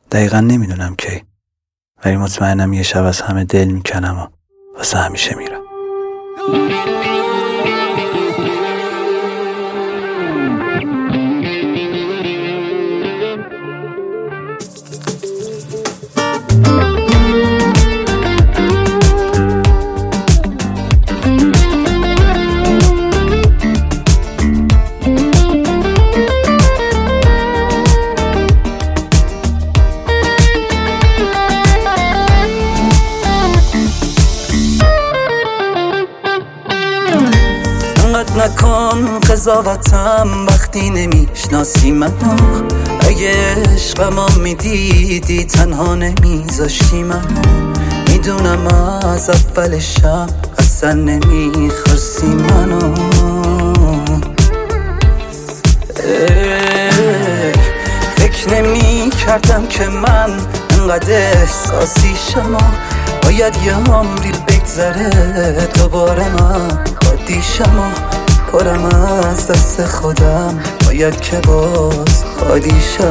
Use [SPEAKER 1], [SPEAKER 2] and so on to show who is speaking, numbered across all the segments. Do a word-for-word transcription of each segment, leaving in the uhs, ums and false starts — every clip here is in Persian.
[SPEAKER 1] دقیقا نمیدونم کی، ولی مطمئنم یه شب از همه دل میکنم و واسه همیشه میرم.
[SPEAKER 2] انقدر نکن قضاوتم وقتی نمیشناسی منو. اگه عشقمو میدیدی تنها نمیذاشتی منو. میدونم از اول شب اصلا نمیخواستی منو. فکر نمی کردم که من انقدر احساسی شما. باید یه عمری بگذره دوباره من خودیشم و پرم از دست خودم. باید که باز خودیشم.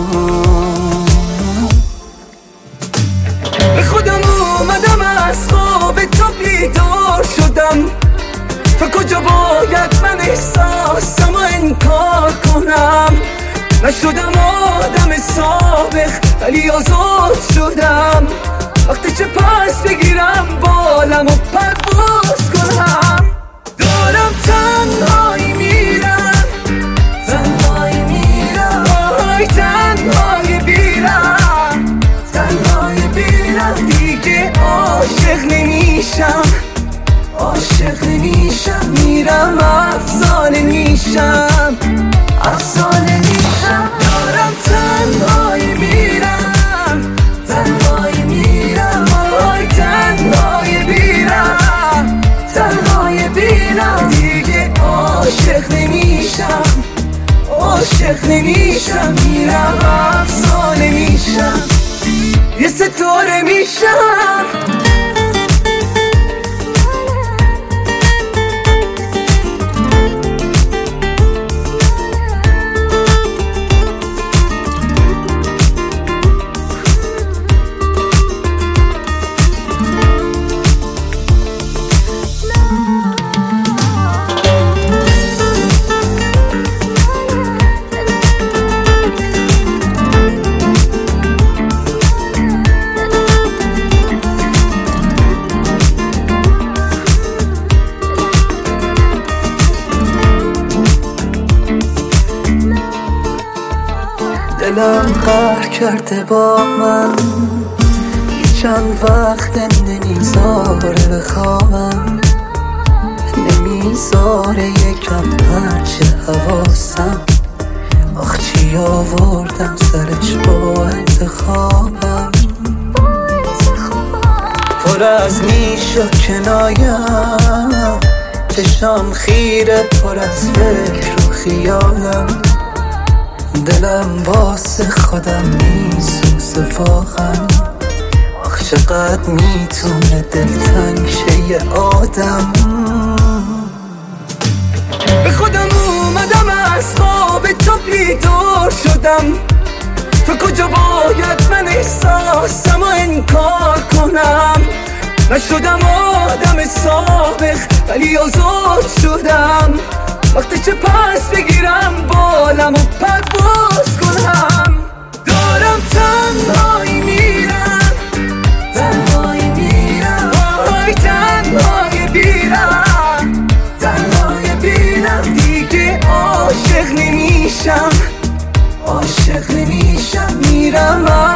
[SPEAKER 2] به خودم اومدم از خواب تو بیدار شدم. تا کجا باید من احساسم و انکار کنم؟ نشدم آدم سابق ولی آزاد شدم. وقتی چه پس بگیرم بالم و پرواز کنم. دارم تنهایی میرم، تنهایی میرم، آهای تنهایی بیرم، تنهایی بیرم. دیگه عاشق نمیشم، عاشق نمیشم. میرم افسانه میشم، افسانه میشم. دارم تنهایی میرم، تنهایی میرم، آهای تنهایی بیرم، تنهایی بیرم. دیگه عاشق نمیشم، عاشق نمیشم. میرم افسانه میشم، یه ستاره میشم. دلم قهر کرده با من، چند وقت نمیذاره بخوابم. نمیذاره یکم هرچه حواسم. آخ چی آوردم سرش با انتخابم. پر از نیش و کنایم، چشام خیره پر از فکر و خیالم. دلم واسه خودم میسوزه واقعا. آخ چقدر میتونه دلتنگ شه یه آدم. به خودم اومدم از خواب تو بیدار شدم. تا کجا باید من احساسم و انکار کنم؟ نشدم آدم سابق ولی آزاد شدم. وقتی چه پس بگیرم بالم و پرواز کنم. دارم تنهایی میرم، تنهایی میرم، آهای تنهایی بیرم، تنهایی بیرم. دیگه عاشق نمیشم، عاشق نمیشم. میرم